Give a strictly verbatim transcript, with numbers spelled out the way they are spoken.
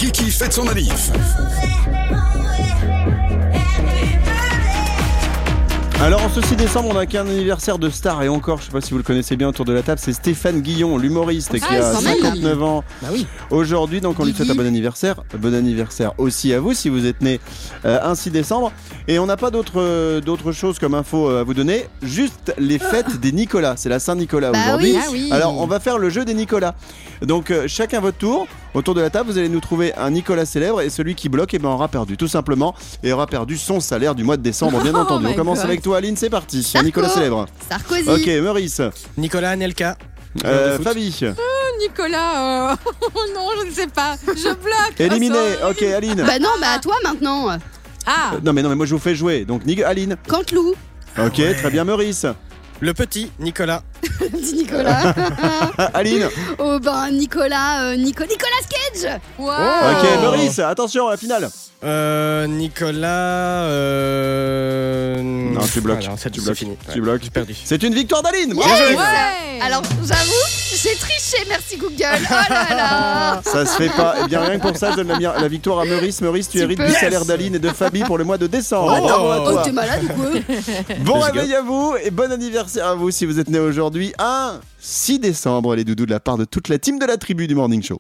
Kiki fête son manif. Alors en ce six décembre, on a qu'un anniversaire de star et encore, je sais pas si vous le connaissez bien autour de la table, c'est Stéphane Guillon, l'humoriste qui Ah, a quand même. cinquante-neuf ans Bah oui. aujourd'hui, donc on lui souhaite un bon anniversaire. Bon anniversaire aussi à vous si vous êtes né euh, un six décembre. Et on n'a pas d'autres euh, d'autres choses comme info euh, à vous donner, juste les fêtes des Nicolas. C'est la Saint-Nicolas Bah aujourd'hui. oui. Ah oui. Alors on va faire le jeu des Nicolas. Donc euh, chacun votre tour. Autour de la table, vous allez nous trouver un Nicolas célèbre et celui qui bloque, eh ben, aura perdu tout simplement et aura perdu son salaire du mois de décembre, bien Oh entendu. On my commence God. avec toi, Aline, c'est parti. Un Sarko. Nicolas célèbre. Sarkozy. Ok, Maurice. Nicolas Anelka. Euh, Fabi. Nicolas, euh... oh non, je ne sais pas. Je bloque. Éliminé. Oh, sorry. Ok, Aline. Bah non, bah à toi maintenant. Ah, Euh, non mais non mais moi je vous fais jouer. Donc Nig- Aline. Canteloup. Ok, ouais. très bien, Maurice. Le petit Nicolas. Dit Nicolas. Ah, Aline. Oh ben Nicolas, euh, Nico, Nicolas Cage. wow. Ok, Oh. Maurice. Attention à la finale. Euh, Nicolas. Euh... Non, tu bloques. Voilà, c'est Tu c'est bloques. fini. Tu Ouais, bloques. J'ai perdu. C'est une victoire d'Aline. Yes. Bravo. Ouais. Alors j'avoue, j'ai triché, merci Google. Oh là là. Ça se fait pas. Et bien rien que pour ça, je donne la, mi- la victoire à Maurice. Maurice, tu, Tu hérites peux. du Yes. salaire d'Aline et de Fabi pour le mois de décembre. Oh. Bravo à Oh toi. t'es malade ou quoi? Bon Let's réveil à vous et bon anniversaire à vous si vous êtes né aujourd'hui un six décembre, les doudous, de la part de toute la team de la tribu du Morning Show.